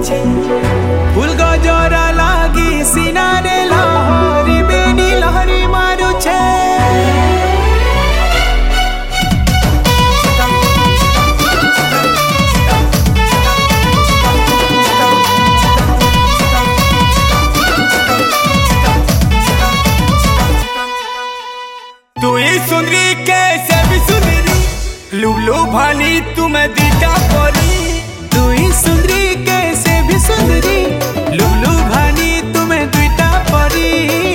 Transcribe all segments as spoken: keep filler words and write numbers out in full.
पूछे फूल गजरा लागी सिनारे लहरी बेनी लहरी मारुछे तू ही सुंदरी कैसे भी सुंदरी लुलू भानी तुम्हें दीटा परी तू ही सुंदरी कैसे भी सुंदरी लुलू भानी तुम्हें दीटा परी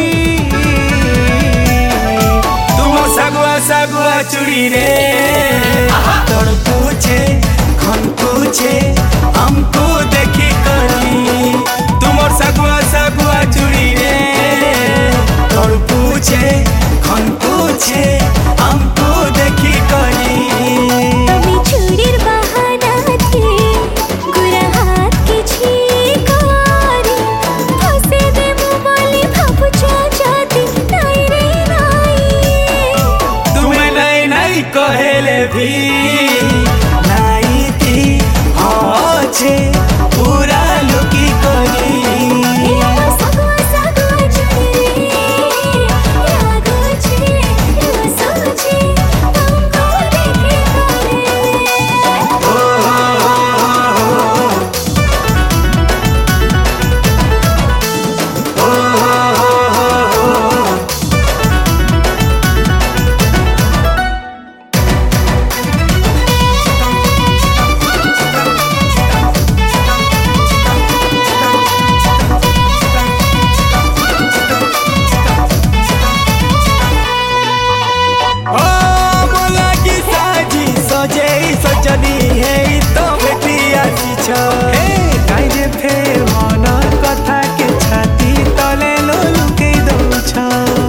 तुम सगुआ सगुआ चुड़ी रे तोड़ पूछे खन पूछे हमको देखी करी तुम सगुआ सगुआ चुड़ी रे तोड़ पूछे खन पूछे हमको देखी करी कहले भी नाई थी हाँ छे पूरा लुकी करी सजनी है तो बेटी आसी छ हे काई जे फेर मन कथा के छाती तले लो लुके दउ छ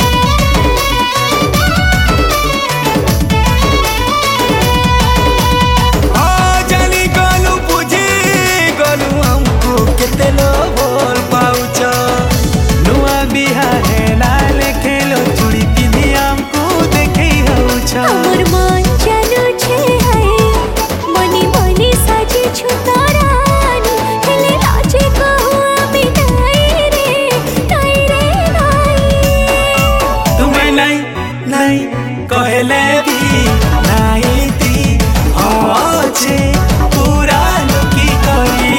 आ जानी गलु बुझी गलु हमको केते लो बोल पाउ छ नुआ बिहा है लाल खेलो चूड़ी पिंधी हमको देखै हउ छ हमर मन जानू छे कहले भी नाई थी हाँ छे पूरा लुकी करी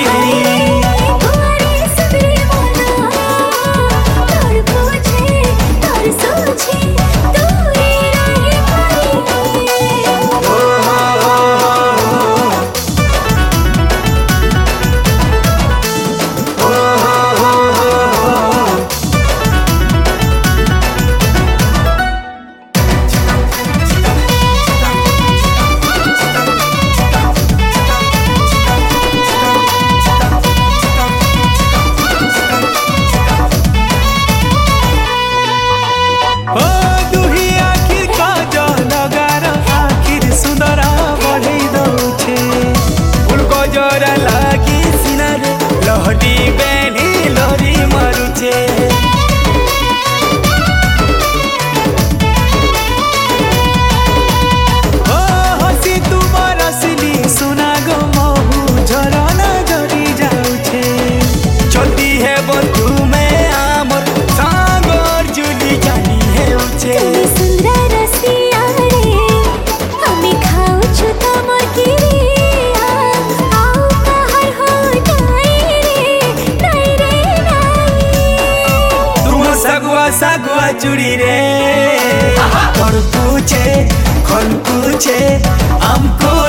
लहरी बेनी लहरी मारुछे ओ हसी तुमर असली सुना गो महू झरना झरी जाउछे चलती है बंधु में आमर सागर जुली जानी है उछे सुंदर रसिया रे हमें खाओ छु तमर गिरी सगुआ चुड़ी रे और पूछे खन पूछे हमको